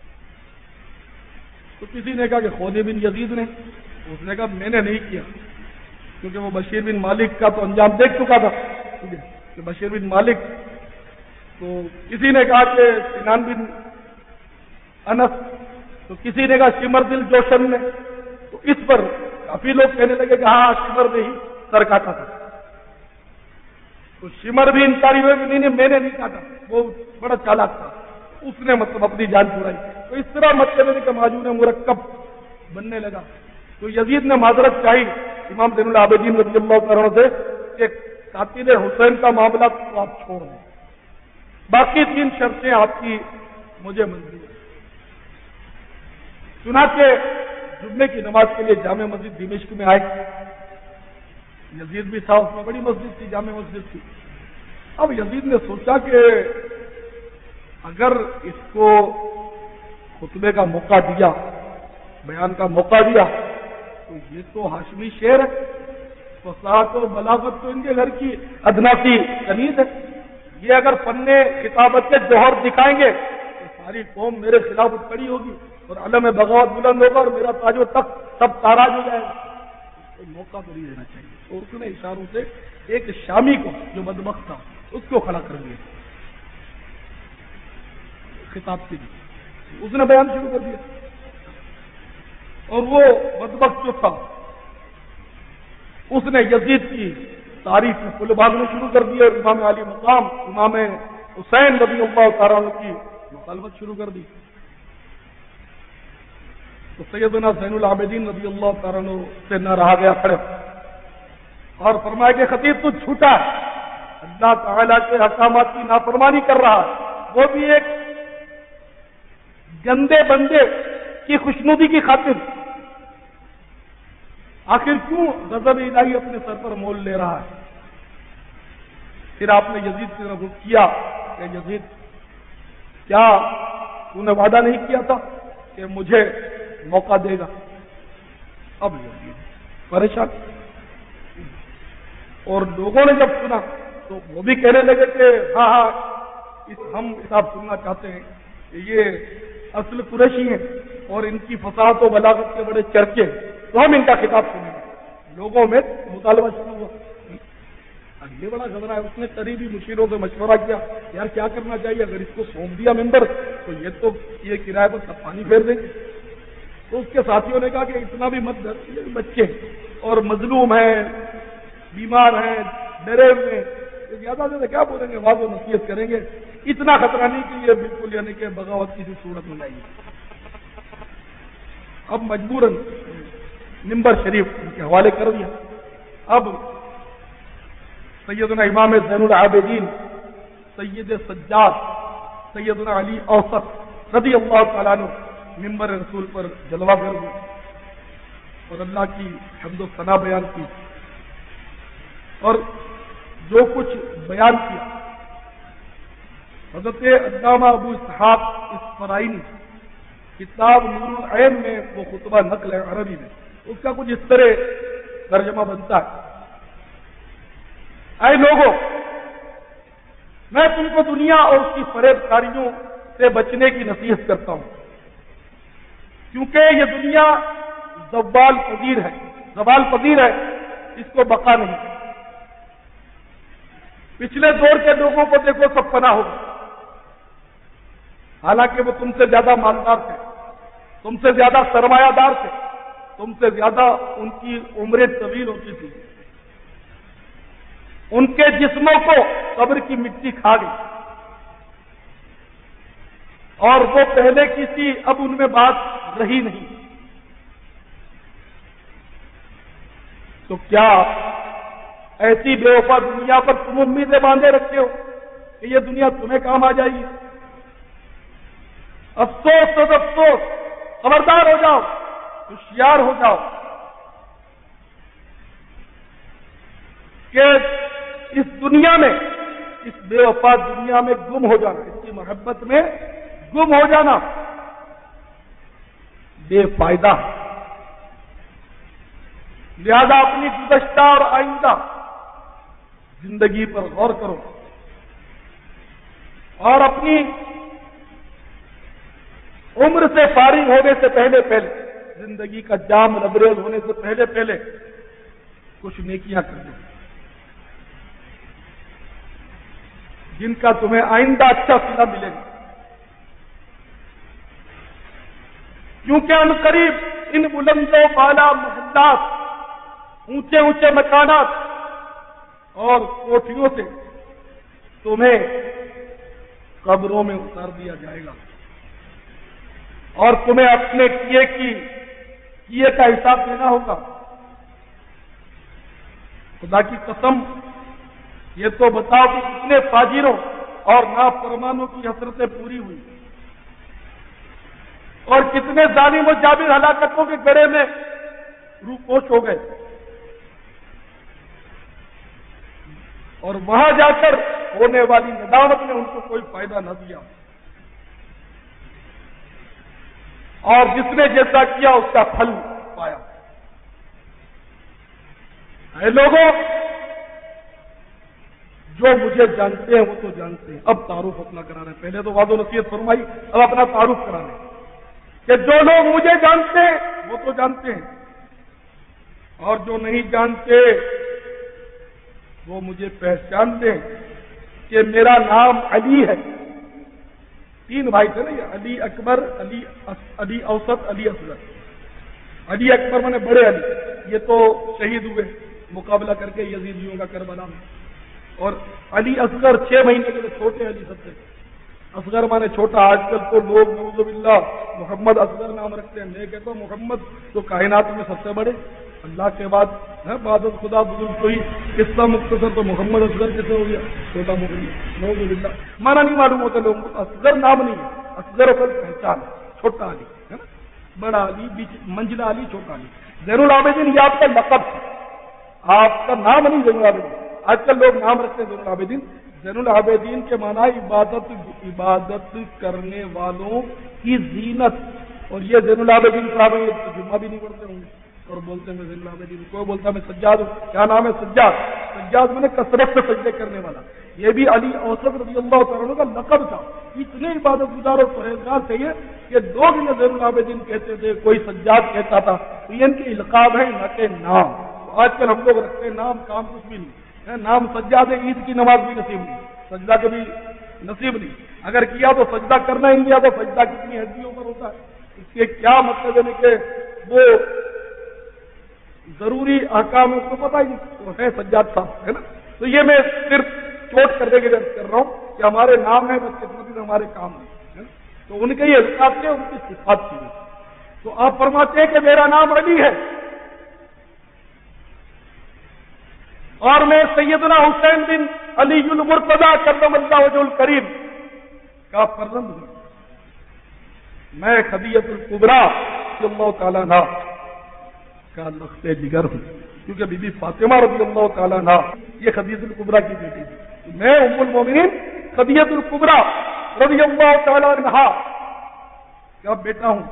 تو کسی نے کہا کہ خولد بن یزید نے۔ اس نے کہا میں نے نہیں کیا، کیونکہ وہ بشیر بن مالک کا تو انجام دیکھ چکا تھا کہ بشیر بن مالک۔ تو کسی نے کہا کہ سنان بن انس، تو کسی نے کہا شمر دل جوشن نے۔ تو اس پر کافی لوگ کہنے لگے کہ ہاں شمر نے ہی سر کاٹا تھا۔ تو شمر بھی انکاری ہوئے کہ نہیں نہیں میں نے نہیں کاٹا، وہ بڑا چالاک تھا، اس نے مطلب اپنی جان چھڑائی۔ تو اس طرح مطلب کا معجون مرکب بننے لگا۔ تو یزید نے معذرت چاہی امام زین العابدین رضی اللہ تعالیٰ عنہ سے کہ قاتل حسین کا معاملہ تو آپ چھوڑ دیں، باقی تین شرطیں آپ کی مجھے منظور ہیں۔ چنانچہ جمعے کی نماز کے لیے جامع مسجد دمشق میں آئے، یزید بھی تھا، اس میں بڑی مسجد تھی، جامع مسجد تھی۔ اب یزید نے سوچا کہ اگر اس کو خطبے کا موقع دیا، بیان کا موقع دیا، تو یہ تو ہاشمی شعر ہے، فصاحت و بلاغت تو ان کے گھر کی ادنا سی کنیز ہے، یہ اگر فن خطابت کے جوہر دکھائیں گے تو ساری قوم میرے خلاف اٹھ کھڑی ہوگی اور علم بغاوت بلند ہوگا اور میرا تاج و تخت سب تاراج ہو جائے گا، تو موقع تو نہیں دینا چاہیے۔ اور اس نے اشاروں سے ایک شامی کو جو بدبخت تھا اس کو کھڑا کر دیا، خطاب سے بھی اس نے بیان شروع کر دیا، اور وہ بدبخت جو تھا اس نے یزید کی تعریف میں پل باندھنا شروع کر دیا اور امام علی مقام امام حسین رضی اللہ تعالیٰ عنہ کی مخالفت شروع کر دی۔ تو سیدنا زین العابدین رضی اللہ تعالیٰ عنہ سے نہ رہا گیا، کھڑے اور فرمایا کہ خطیب تو جھوٹا ہے، اللہ تعالیٰ کے احکامات کی نافرمانی کر رہا ہے، وہ بھی ایک گندے بندے کی خوشنودی کی خاطر، آخر کیوں غضب الہی اپنے سر پر مول لے رہا ہے؟ پھر آپ نے یزید سے رجوع کیا کہ یزید کیا تو نے وعدہ نہیں کیا تھا کہ مجھے موقع دے گا؟ اب یزید پریشان، اور لوگوں نے جب سنا تو وہ بھی کہنے لگے کہ ہاں ہاں اس ہم حساب سننا چاہتے ہیں کہ یہ اصل قریشی ہیں اور ان کی فصاحت و بلاغت کے بڑے چرچے ہیں، تو ہم ان کا خطاب سنیں گے۔ لوگوں میں مطالبہ شروع ہوا، یہ بڑا گھبرا ہے، اس نے قریبی مشیروں سے مشورہ کیا یار کیا کرنا چاہیے، اگر اس کو سونپ دیا ممبر تو یہ تو یہ کرایہ پر سب پانی پھیر دیں گے۔ تو اس کے ساتھیوں نے کہا کہ اتنا بھی مت ڈر، یہ بچے اور مظلوم ہیں، بیمار ہیں، ڈرے ہوئے، زیادہ سے کیا بولیں گے، واضح نصیحت کریں گے، اتنا خطرہ نہیں کہ یہ بالکل یعنی کہ بغاوت کی صورت میں لائیں گے۔ اب مجبوراً ممبر شریف ان کے حوالے کر دیا۔ اب سیدنا امام زین العابدین سید سجاد سیدنا علی اوسط رضی اللہ تعالیٰ عنہ ممبر رسول پر جلوہ گر ہوئے اور اللہ کی حمد و ثنا بیان کی، اور جو کچھ بیان کیا حضرت علامہ ابو اسحاق اصفرائینی کتاب نور العین میں وہ خطبہ نقل ہے عربی میں، اس کا کچھ اس طرح ترجمہ بنتا ہے: اے لوگوں، میں تم کو دنیا اور اس کی فریب کاریوں سے بچنے کی نصیحت کرتا ہوں، کیونکہ یہ دنیا زوال پذیر ہے زوال پذیر ہے اس کو بقا نہیں۔ پچھلے دور کے لوگوں کو دیکھو، سب فنا ہو گئے، حالانکہ وہ تم سے زیادہ مالدار تھے، تم سے زیادہ سرمایہ دار تھے، تم سے زیادہ ان کی عمریں طویل ہوتی تھی، ان کے جسموں کو قبر کی مٹی کھا گئی، اور وہ پہلے کی تھی، اب ان میں بات رہی نہیں۔ تو کیا ایسی بے وفا دنیا پر تم امیدیں باندھے رکھتے ہو کہ یہ دنیا تمہیں کام آ جائے گی؟ افسوس تو افسوس، خبردار ہو جاؤ، ہوشیار ہو جاؤ کہ اس دنیا میں، اس بے وفا دنیا میں گم ہو جانا، اس کی محبت میں گم ہو جانا بے فائدہ ہے۔ لہذا اپنی گزشتہ اور آئندہ زندگی پر غور کرو، اور اپنی عمر سے فارغ ہونے سے پہلے پہلے، زندگی کا جام لبریز ہونے سے پہلے پہلے کچھ نیکیاں کر دو جن کا تمہیں آئندہ اچھا صلہ ملے گا، کیونکہ ان قریب ان بلند و بالا محلات، اونچے اونچے مکانات اور کوٹھیوں سے تمہیں قبروں میں اتار دیا جائے گا، اور تمہیں اپنے کیے کی کیے کا حساب دینا ہوگا۔ خدا کی قسم، یہ تو بتاؤ کہ کتنے فاجروں اور نافرمانوں کی حسرتیں پوری ہوئی، اور کتنے ظالم و جابر ہلاکتوں کے گڑھے میں روپوش ہو گئے، اور وہاں جا کر ہونے والی ندامت نے ان کو کوئی فائدہ نہ دیا، اور جس نے جیسا کیا اس کا پھل پایا۔ اے لوگوں، جو مجھے جانتے ہیں وہ تو جانتے ہیں، اب تعارف اپنا کرا رہے ہیں، پہلے تو وعد و نصیحت فرمائی، اب اپنا تعارف کرا رہے ہیں کہ جو لوگ مجھے جانتے ہیں وہ تو جانتے ہیں، اور جو نہیں جانتے وہ مجھے پہچان دیں کہ میرا نام علی ہے۔ تین بھائی تھے نا یہ، علی اکبر، علی علی اوسط، علی اصغر۔ علی اکبر مانے بڑے علی، یہ تو شہید ہوئے مقابلہ کر کے یزیدیوں کا کربلا میں، اور علی اصغر چھ مہینے کے لیے چھوٹے علی سب سے، اصغر مانے چھوٹا۔ آج کل تو لوگ نعوذ باللہ محمد اصغر نام رکھتے ہیں، میں کہتا ہوں محمد تو کائنات میں سب سے بڑے، اللہ کے بعد ہے عبادت خدا بزرگ کوئی قصہ مختصر تو محمد اصغر کیسے ہو گیا؟ چھوٹا محمد نعوذ باللہ، مانا نہیں معلوم ہوتا لوگوں کو. اصغر نام نہیں ہے، اصغر اصل پہچان ہے، چھوٹا علی ہے نا، بڑا علی، بیچ منجلا علی، چھوٹا علی. زین العابدین یہ آپ کا لقب ہے، آپ کا نام نہیں زین العابدین. آج کل لوگ نام رکھتے ہیں زین العابدین. زین العابدین کے معنی عبادت عبادت کرنے والوں کی زینت. اور یہ زین العابدین صاحب جمعہ بھی نہیں پڑھتے ہوں گے اور بولتے ہیں زین العابدین. کوئی بولتا ہے میں سجاد ہوں. کیا نام ہے؟ سجاد. سجاد میں نے کثرت سے سجدے کرنے والا. یہ بھی علی اوسط رضی اللہ تعالیٰ کا لقب تھا. اتنے عبادت گزار اور پرہیزگار تھے یہ کہ لوگ انہیں زین العابدین کہتے تھے، کوئی سجاد کہتا تھا. تو یہ ان کے القاب ہیں، نہ کہ نام. آج کل ہم لوگ رکھتے ہیں نام، کام کچھ بھی نہیں ہے. نام سجاد ہے، عید کی نماز بھی نصیب نہیں، سجدہ کبھی نصیب نہیں. اگر کیا تو سجدہ کرنا ہی نہیں آتا. سجدہ کتنی ہڈیوں پر ہوتا ہے، اس کے کیا مطلب ہے کہ وہ ضروری احکام کو پتہ ہی نہیں. وہ ہے سجاد صاحب ہے نا. تو یہ میں صرف چوٹ کرنے کی ضرورت کر رہا ہوں کہ ہمارے نام ہیں بس قسمت میں ہمارے کام نہیں. تو ان کے یہ القاب تھے، ان کی صفات تھی. تو آپ فرماتے ہیں کہ میرا نام علی ہے اور میں سیدنا حسین بن علی المرتضیٰ کرم اللہ وجہ الکریم کا فرزند ہوں. میں خدیجہ الکبریٰ رضی اللہ تعالیٰ عنہا کا لخت جگر ہوں، کیونکہ بی بی فاطمہ رضی اللہ تعالیٰ عنہا یہ خدیجہ الکبریٰ کی بیٹی تھی. میں ام المومنین خدیجہ الکبریٰ رضی اللہ تعالیٰ عنہا کا بیٹا ہوں.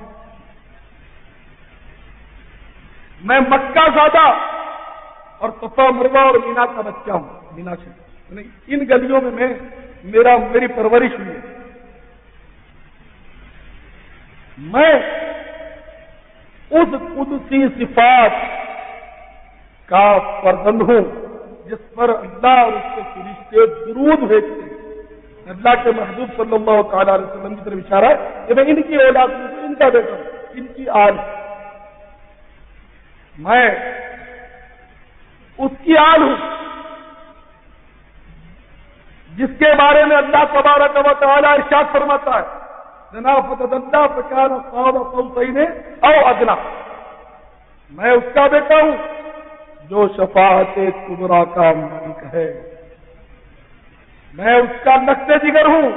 میں مکہ زادہ اور صفا مروہ اور مینا کا بچہ ہوں. مینا سے ان گلیوں میں میں میرا میری پرورش ہوئی ہے. میں اس قدسی صفات کا فرزند ہوں جس پر اللہ اور اس کے فرشتے درود بھیجتے ہیں. اللہ کے محبوب صلی اللہ تعالی علیہ وسلم کی طرف اشارہ ہے کہ میں ان کی اولاد ہوں، ان کا بیٹا ہوں، ان کی آل. میں اس کی آل ہوں جس کے بارے میں اللہ تبارک و تعالی ارشاد فرماتا ہے جناب فتدلّا فکان قاب قوسین او ادنی. میں اس کا بیٹا ہوں جو شفاعت کبریٰ کا مالک ہے. میں اس کا نقطۂ جگر ہوں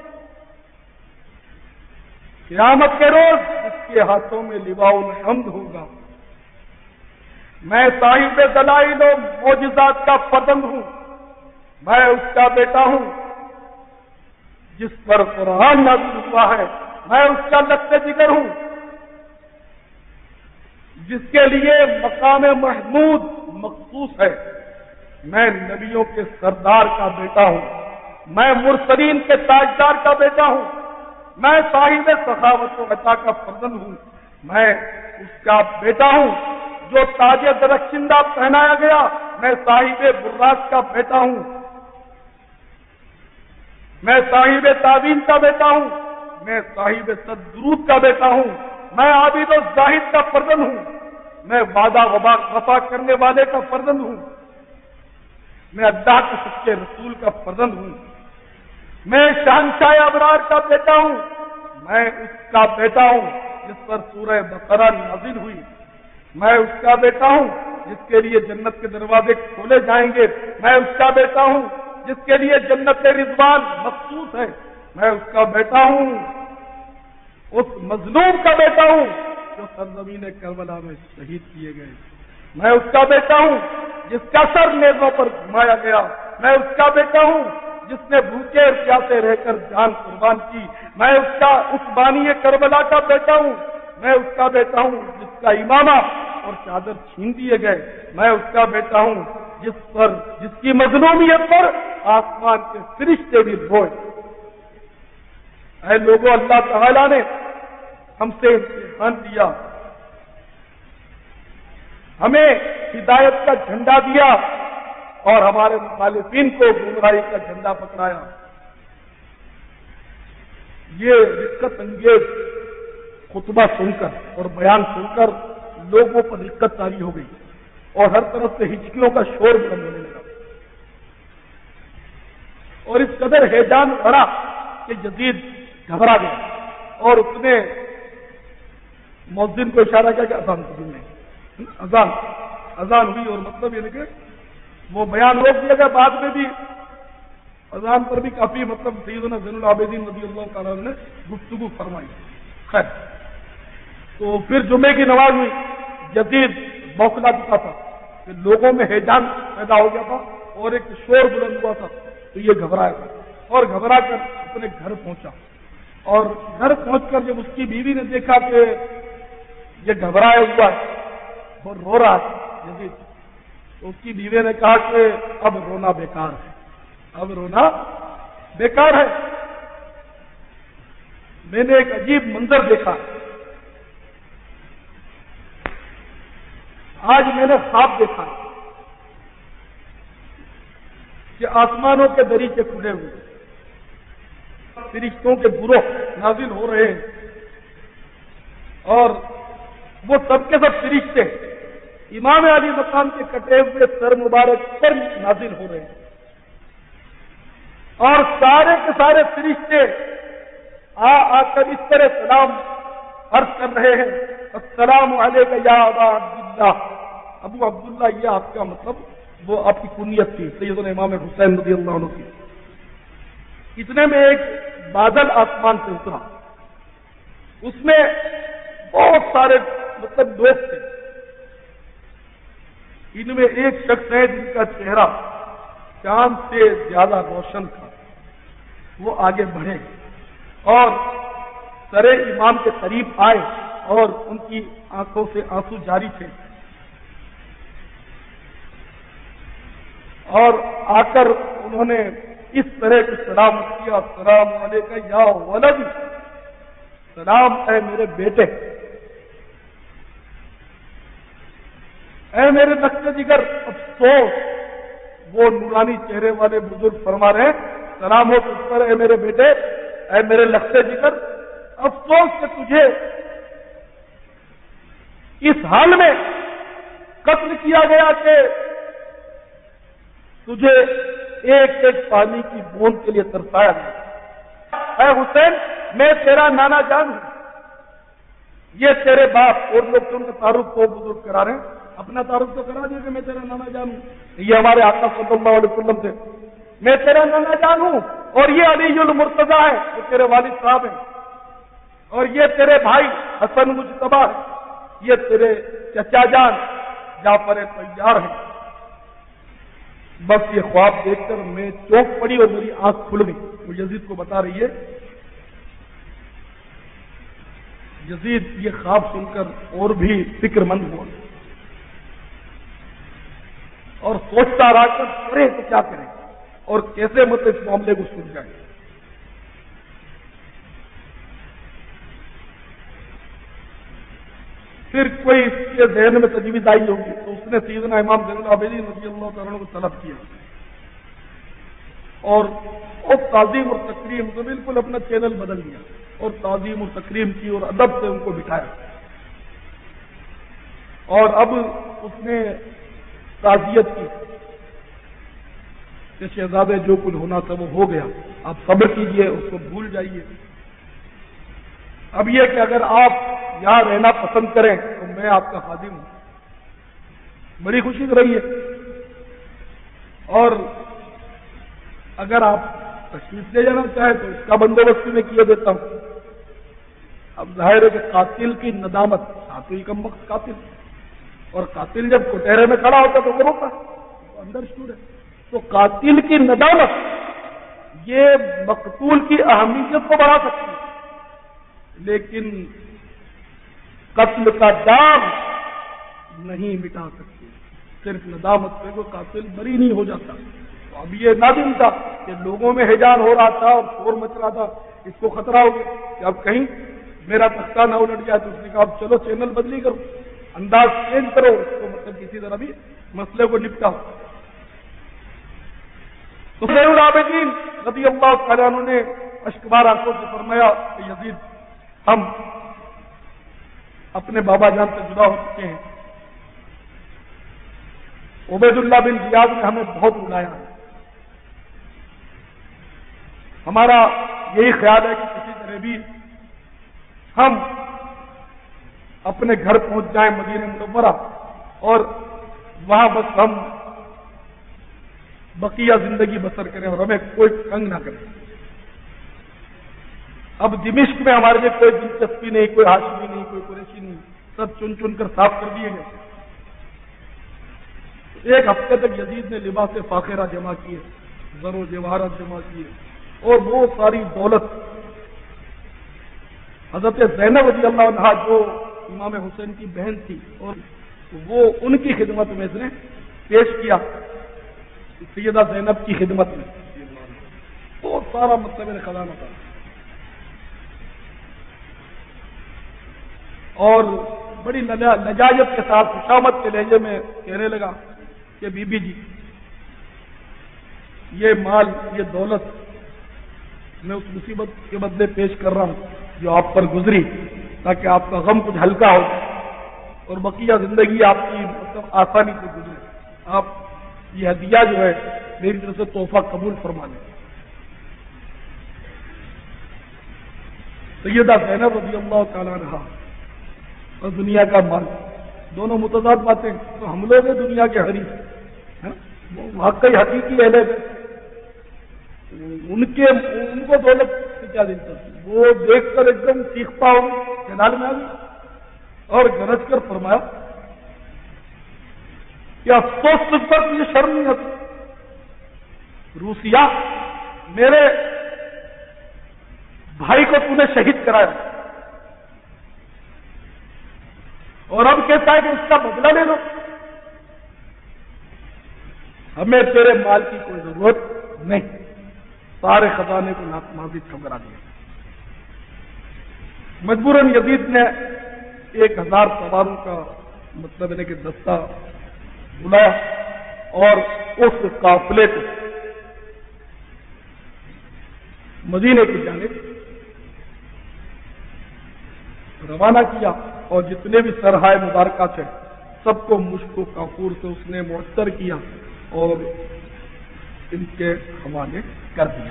قیامت کے روز جس کے ہاتھوں میں لواء الحمد ہوگا. میں صاحب دلائل و معجزات کا فرزند ہوں. میں اس کا بیٹا ہوں جس پر قرآن نازل ہوا ہے. میں اس کا نقطۂ جگر ہوں جس کے لیے مقام محمود مخصوص ہے. میں نبیوں کے سردار کا بیٹا ہوں. میں مرسلین کے تاجدار کا بیٹا ہوں. میں صاحب سخاوت و عطا کا فرزند ہوں. میں اس کا بیٹا ہوں جو تاج درخشندہ پہنایا گیا. میں صاحب براق کا بیٹا ہوں. میں صاحب تعوین کا بیٹا ہوں. میں صاحب صدرود کا بیٹا ہوں. میں عابد و زاہد کا فرزند ہوں. میں وعدہ وفا کرنے والے کا فرزند ہوں. میں اللہ کے سچے رسول کا فرزند ہوں. میں شہنشاہ ابرار کا بیٹا ہوں. میں اس کا بیٹا ہوں جس پر سورہ بقرہ نازل ہوئی. میں اس کا بیٹا ہوں جس کے لیے جنت کے دروازے کھولے جائیں گے. میں اس کا بیٹا ہوں جس کے لیے جنت رضوان مخصوص ہے. میں اس کا بیٹا ہوں اس مظلوم کا بیٹا ہوں جو سرزمین کربلا میں شہید کیے گئے. میں اس کا بیٹا ہوں جس کا سر نیزوں پر گھمایا گیا. میں اس کا بیٹا ہوں جس نے بھوکے اور پیاسے رہ کر جان قربان کی. میں اس کا اس بانی کربلا کا بیٹا ہوں. میں اس کا بیٹا ہوں جس کا امامہ اور چادر چھین دیے گئے. میں اس کا بیٹا ہوں جس پر جس کی مظلومیت پر آسمان کے فرشتے بھی روئے. اے لوگوں، اللہ تعالیٰ نے ہم سے امتحان دیا، ہمیں ہدایت کا جھنڈا دیا اور ہمارے مخالفین کو گمراہی کا جھنڈا پکڑایا. یہ رقت انگیز خطبہ سن کر اور بیان سن کر لوگوں پر رقت طاری ہو گئی اور ہر طرف سے ہچکیوں کا شور بلند ہونے لگا اور اس قدر ہیجان بڑھا کہ یزید گھبرا گیا اور اس نے مؤذن کو اشارہ کیا کہ اذان کی اذان اذان ہوئی اور مطلب یہ کہ وہ بیان روک دیا گیا. بعد میں بھی اذان پر بھی کافی مطلب سیدنا زین العابدین رضی اللہ تعالیٰ نے گفتگو فرمائی. خیر تو پھر جمعے کی نماز ہوئی. یزید بوکھلا چکا تھا کہ لوگوں میں ہیجان پیدا ہو گیا تھا اور ایک شور بلند ہوا تھا تو یہ گھبرایا تھا اور گھبرا کر اپنے گھر پہنچا. اور گھر پہنچ کر جب اس کی بیوی نے دیکھا کہ یہ گھبرایا ہوا ہے اور رو رہا ہے یزید, تو اس کی بیوی نے کہا کہ اب رونا بیکار ہے, اب رونا بیکار ہے. میں نے ایک عجیب منظر دیکھا. آج میں نے خواب دیکھا کہ آسمانوں کے دریچے کھلے ہوئے, فرشتوں کے گروہ نازل ہو رہے ہیں اور وہ سب کے سب فرشتے امام علی مقام کے کٹے ہوئے سر مبارک پر نازل ہو رہے ہیں اور سارے کے سارے فرشتے آ آ کر اس طرح سلام عرض کر رہے ہیں, السلام علیکم یا ابا عبداللہ. ابو عبداللہ یہ آپ کا مطلب وہ آپ کی کنیت تھی سیدنا امام حسین رضی اللہ عنہ کی. اتنے میں ایک بادل آسمان سے اترا, اس میں بہت سارے مطلب لوگ تھے. ان میں ایک شخص ہے جن کا چہرہ چاند سے زیادہ روشن تھا. وہ آگے بڑھے اور سرے امام کے قریب آئے اور ان کی آنکھوں سے آنسو جاری تھے اور آ کر انہوں نے اس طرح کی سلام کیا, السلام علیکم یا ولد, سلام اے میرے بیٹے, اے میرے نقش جگر. افسوس وہ نورانی چہرے والے بزرگ فرما رہے ہیں سلام ہو اس پر اے میرے بیٹے, اے میرے نقش جگر, افسوس کہ تجھے اس حال میں قتل کیا گیا کہ تجھے ایک ایک پانی کی بوند کے لیے ترسایا گیا. اے حسین میں تیرا نانا جان ہوں, یہ تیرے باپ. اور لوگ تو ان کا تعارف کو بزرگ کرا رہے ہیں, اپنا تعارف تو کرا دیا کہ میں تیرا نانا جان ہوں. یہ ہمارے آقا صلی اللہ علیہ وسلم تھے, میں تیرا نانا جان ہوں, اور یہ علی المرتضیٰ ہے جو تیرے والد صاحب ہیں, اور یہ تیرے بھائی حسن مجتبیٰ ہے, یہ تیرے چچا جان جعفر طیار ہیں. بس یہ خواب دیکھ کر میں چوک پڑی اور میری آنکھ کھل گئی. وہ یزید کو بتا رہی ہے. یزید یہ خواب سن کر اور بھی فکر مند ہوا اور سوچتا رہا کہ کرے تو کیا کرے اور کیسے مطلب اس معاملے کو سن جائے. پھر کوئی اس کے ذہن میں تجویز آئی ہوگی تو اس نے سیدنا امام زین العابدین رضی اللہ تعالیٰ عنہ کو طلب کیا اور اس تعظیم اور تکریم کو بالکل اپنا چینل بدل دیا اور تعظیم اور تکریم کی اور ادب سے ان کو بٹھایا. اور اب اس نے تعزیت کی کہ شہزادے جو کچھ ہونا تھا وہ ہو گیا, آپ صبر کیجئے, اس کو بھول جائیے. اب یہ کہ اگر آپ یہاں رہنا پسند کریں تو میں آپ کا خادم ہوں. بڑی خوشی رہی ہے. اور اگر آپ تشریف لے جانا چاہیں تو اس کا بندوبست میں کیے دیتا ہوں. اب ظاہر ہے کہ قاتل کی ندامت, ساتھ ہی کم وقت قاتل, اور قاتل جب کٹہرے میں کھڑا ہوتا تو وہ روتا ہے, اندر شور ہے. تو قاتل کی ندامت یہ مقتول کی اہمیت کو بڑھا سکتی ہے, لیکن قتل کا داغ نہیں مٹا سکتی. صرف ندامت سے کوئی قاتل بری نہیں ہو جاتا. تو اب یہ نادم تھا کہ لوگوں میں ہیجان ہو رہا تھا اور شور مچ رہا تھا, اس کو خطرہ ہو گیا کہ اب کہیں میرا تختہ نہ الٹ جائے. تو اس نے کہا اب چلو چینل بدلی کرو, انداز چینج کرو, اس کو مطلب کسی طرح بھی مسئلے کو نپٹاؤ. تو زین العابدین رضی اللہ تعالیٰ عنہ نے اشکبار آنکھوں سے فرمایا کہ یزید ہم اپنے بابا جان سے جدا ہو چکے ہیں. عبید اللہ بن زیاد نے ہمیں بہت رلایا ہے. ہمارا یہی خیال ہے کہ کسی طرح بھی ہم اپنے گھر پہنچ جائیں مدینہ منورہ اور وہاں بس ہم بقیہ زندگی بسر کریں اور ہمیں کوئی تنگ نہ کرے. اب دمشق میں ہمارے لیے کوئی دلچسپی نہیں, کوئی ہاشمی نہیں, کوئی قریشی نہیں, سب چن چن کر صاف کر دیے گئے. ایک ہفتے تک یزید نے لباس فاخرہ جمع کیے, زر و جواہرات جمع کیے, اور وہ ساری دولت حضرت زینب رضی اللہ عنہا جو امام حسین کی بہن تھی, اور وہ ان کی خدمت میں اس نے پیش کیا, سیدہ زینب کی خدمت میں. تو سارا مطلب خزانہ تھا. اور بڑی لجاجت کے ساتھ خوشامد کے لہجے میں کہنے لگا کہ بی بی جی, یہ مال, یہ دولت میں اس مصیبت کے بدلے پیش کر رہا ہوں جو آپ پر گزری, تاکہ آپ کا غم کچھ ہلکا ہو اور بقیہ زندگی آپ کی مطلب آسانی سے گزرے. آپ یہ ہدیہ جو ہے میری طرف سے تحفہ قبول فرما لیں. سیدہ زینب رضی اللہ تعالیٰ عنہا اور دنیا کا مال, دونوں متضاد باتیں. تو ہم لوگ ہیں دنیا کے حریف, واقعی حقیقی اہل ان کے ان کو دولت سے کیا دلچسپی. وہ دیکھ کر ایک دم سیکھتا ہوں کنال میں آ گئی اور گرج کر فرمایا کہ افسوس تجھ پر یہ شرم نہیں آتی, روسیا میرے بھائی کو تو نے شہید کرایا اور اب کہتا ہے کہ اس کا بدلہ لے لو. ہمیں تیرے مال کی کوئی ضرورت نہیں, سارے خزانے کو ناپمازد کرا دیا. مجبوراً یزید نے ایک ہزار سواروں کا مطلب ہے کہ دستہ بلایا اور اس قافلے کو مدینے کی جانب روانہ کیا, اور جتنے بھی سرحائے مبارکہ تھے سب کو مشک و کافور سے اس نے معطر کیا اور ان کے حوالے کر دیا.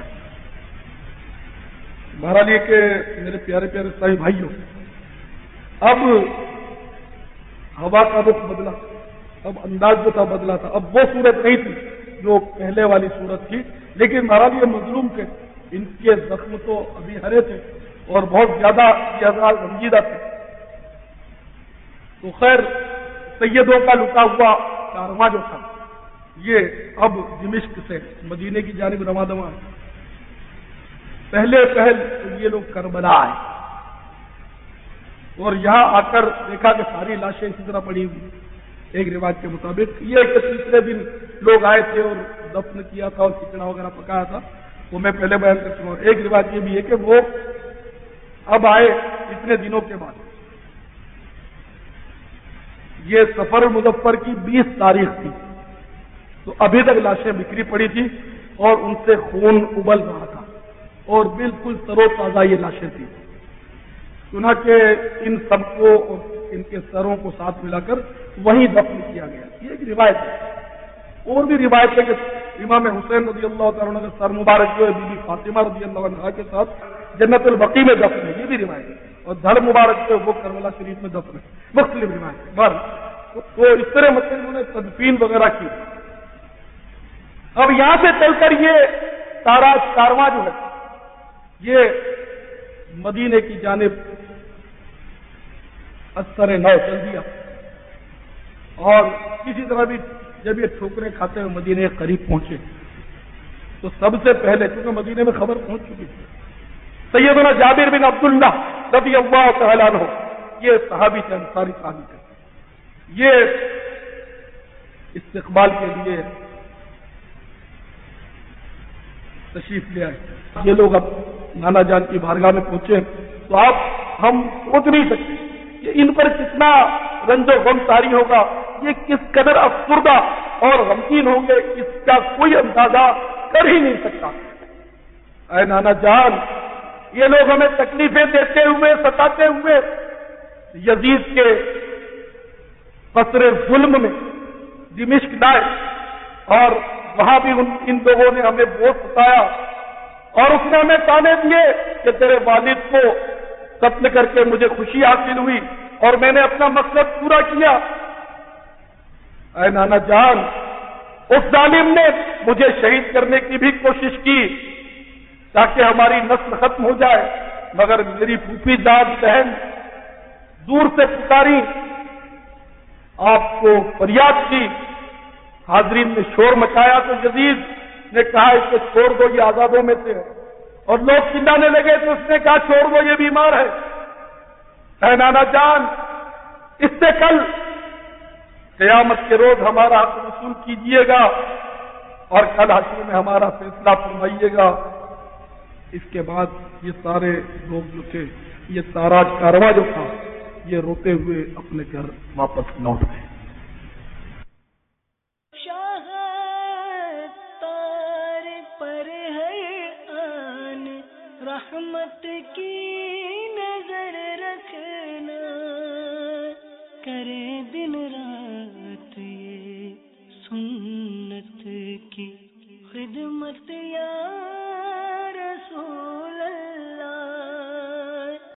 بہرحال یہ کہ میرے پیارے پیارے سائی بھائیوں, اب ہوا کا رخ بدلا, اب انداز جو تھا بدلا تھا. اب وہ صورت نہیں تھی جو پہلے والی صورت تھی, لیکن بہرحال یہ مظلوم تھے, ان کے زخم تو ابھی ہرے تھے اور بہت زیادہ یہ حضرات رنجیدہ تھے. تو خیر سیدوں کا لٹا ہوا کارواں جو تھا یہ اب دمشق سے مدینے کی جانب رواں دواں. پہلے پہل یہ لوگ کربلا آئے اور یہاں آ کر دیکھا کہ ساری لاشیں اسی طرح پڑی ہوئی. ایک رواج کے مطابق یہ کہ تیسرے دن لوگ آئے تھے اور دفن کیا تھا اور کھچڑا وغیرہ پکایا تھا, وہ میں پہلے بیان کر چکا ہوں. ایک رواج یہ بھی ہے کہ وہ اب آئے اتنے دنوں کے بعد. یہ سفر المظفر کی بیس تاریخ تھی, تو ابھی تک لاشیں بکھری پڑی تھی اور ان سے خون ابل رہا تھا اور بالکل تر و تازہ یہ لاشیں تھیں. چنانچہ ان سب کو اور ان کے سروں کو ساتھ ملا کر وہیں دفن کیا گیا. یہ ایک روایت ہے. اور بھی روایت ہے کہ امام حسین رضی اللہ تعالیٰ عنہ کا سر مبارک جو ہے بی بی فاطمہ رضی اللہ عنہ کے ساتھ جنت البقیع میں دفن ہے, یہ بھی روایت ہے. اور دھڑ مبارک جو وہ کربلا شریف میں دفن ہے. مختلف روایت ہے. بہر تو اس طرح مطلب انہوں نے تدفین وغیرہ کی. اب یہاں سے چل کر یہ سارا کارواں جو ہے یہ مدینے کی جانب اثر نو چل دیا, اور کسی طرح بھی جب یہ ٹھوکریں کھاتے ہوئے مدینے کے قریب پہنچے تو سب سے پہلے چونکہ مدینے میں خبر پہنچ چکی تھی, سیدنا جابر بن عبداللہ رضی اللہ تعالیٰ عنہ, یہ صحابی تھے, انصاری صحابی تھے, یہ استقبال کے لیے تشریف لے آئے. یہ لوگ اب نانا جان کی بارگاہ میں پہنچے تو آپ ہم سوچ نہیں سکتے کہ ان پر کتنا رنج و غم طاری ہوگا, یہ کس قدر افسردہ اور غمگین ہوں گے, اس کا کوئی اندازہ کر ہی نہیں سکتا. اے نانا جان, یہ لوگ ہمیں تکلیفیں دیتے ہوئے ستاتے ہوئے یزید کے قصر ظلم میں دمشق لائے, اور وہاں بھی ان لوگوں نے ہمیں بہت ستایا, اور اس نے ہمیں تانے دیے کہ تیرے والد کو قتل کر کے مجھے خوشی حاصل ہوئی اور میں نے اپنا مقصد پورا کیا. اے نانا جان، اس ظالم نے مجھے شہید کرنے کی بھی کوشش کی تاکہ ہماری نسل ختم ہو جائے، مگر میری پھوپھی داد بہن دور سے پکاری، آپ کو فریاد کی، حاضرین نے شور مچایا تو یزید نے کہا اس کو چھوڑ دو، یہ آزادوں میں سے ہے، اور لوگ چلانے لگے تو اس نے کہا چھوڑ دو، یہ بیمار ہے۔ اے نانا جان، اس سے کل قیامت کے روز ہمارا حق وصول کیجیے گا اور کل حشر میں ہمارا فیصلہ فرمائیے گا۔ اس کے بعد یہ سارے لوگ جو تھے، یہ تاراج کارواں جو تھا، یہ روتے ہوئے اپنے گھر واپس لوٹ گئے۔ شاہ تار پر ہے آن، رحمت کی نظر رکھنا، کرے دن رات یہ سنت کی خدمت یا